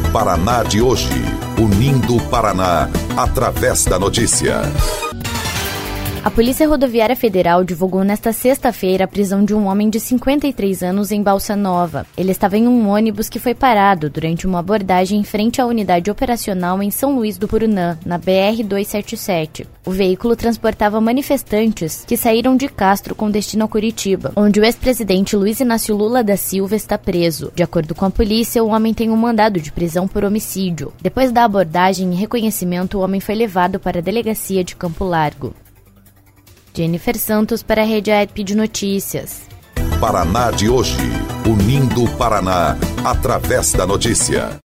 Paraná de hoje, unindo o Paraná através da notícia. A Polícia Rodoviária Federal divulgou nesta sexta-feira a prisão de um homem de 53 anos em Balsa Nova. Ele estava em um ônibus que foi parado durante uma abordagem em frente à unidade operacional em São Luís do Purunã, na BR-277. O veículo transportava manifestantes que saíram de Castro com destino a Curitiba, onde o ex-presidente Luiz Inácio Lula da Silva está preso. De acordo com a polícia, o homem tem um mandado de prisão por homicídio. Depois da abordagem e reconhecimento, o homem foi levado para a delegacia de Campo Largo. Jennifer Santos para a Rede AEP de Notícias. Paraná de hoje, unindo o Paraná através da notícia.